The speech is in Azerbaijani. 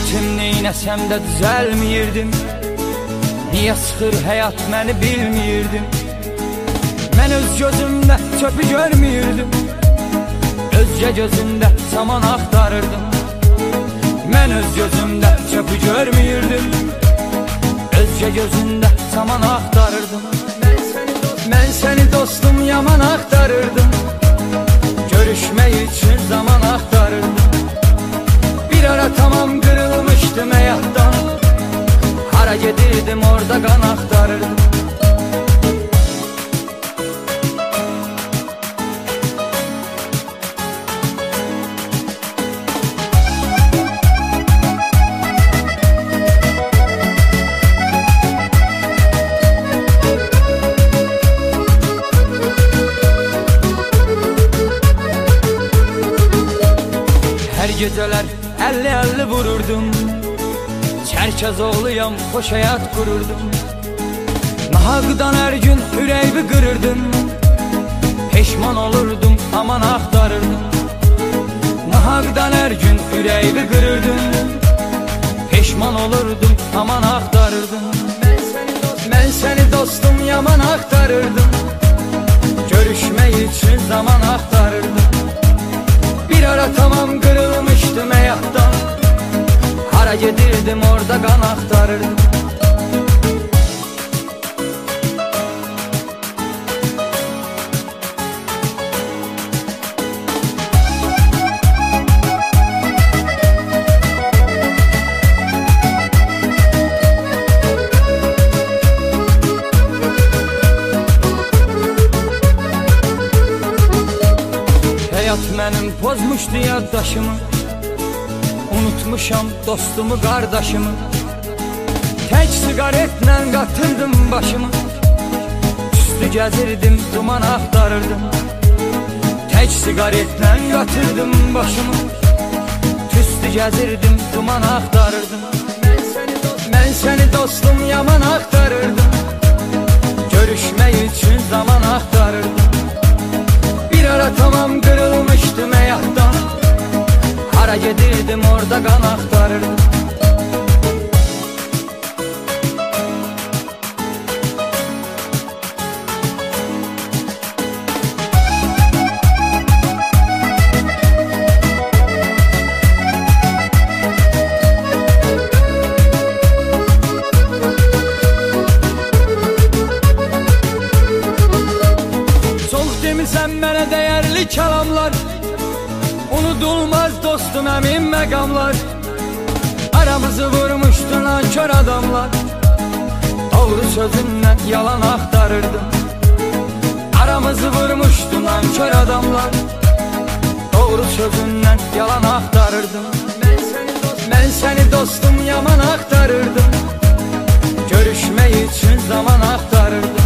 Ettim neynəsəm də düzəlmiyirdim. Niyə sıxır həyat məni bilmirdim. Mən öz gözümdə çöpü görmüyürdüm. Özgə gözümdə saman axtarırdım. Mən öz gözümdə çöpü görmüyürdüm. Özgə gözündə saman axtarırdım. Mən səni dostum yaman axtarırdım. Görüşmək üçün zaman axtarırdım. Bir ara tamam qırılmışdım həyatdan. Hara gedirdim orada qan axtarırdım. Hər gecələr 50-50 vururdum. Çərkəz oğluyam, xoş həyat qururdum. Nahaqdan hər gün ürəyimi qırırdım. Peşman olurdum, aman axtarırdım. Nahaqdan hər gün ürəyimi qırırdım. Peşman olurdum, aman axtarırdım. Mən səni dostum yaman axtarırdım. Görüşmək üçün zaman axtarırdım. Bir ara tamam qırılmışdım həyatdan. Hara gedirdim orada qan axtarırdım. Həyat mənim pozmuşdu yaddaşımı. Unutmuşam dostumu, qardaşımı. Tək sigaretlə qatırdım başımı. Üstü gəzirdim, duman axtarırdım. Tək sigaretlə qatırdım başımı. Üstü gəzirdim, duman axtarırdım. Mən səni dostum yaman axtarırdım. Görüşmək üçün zaman axtarırdım. Bir ara tamam qırılmışdım həyatdan. Hara gedirdim orada qan axtarırdım. Çox demisən mənə dəyərli kəlamlar. Unudulmaz dostum əmin məqamlar. Aramızı vurmuşdu nankör adamlar. Doğru sözündən yalan axtarırdım. Aramızı vurmuşdu nankör adamlar. Doğru sözündən yalan axtarırdım. Mən səni dostum yaman axtarırdım. Görüşmək üçün zaman axtarırdım.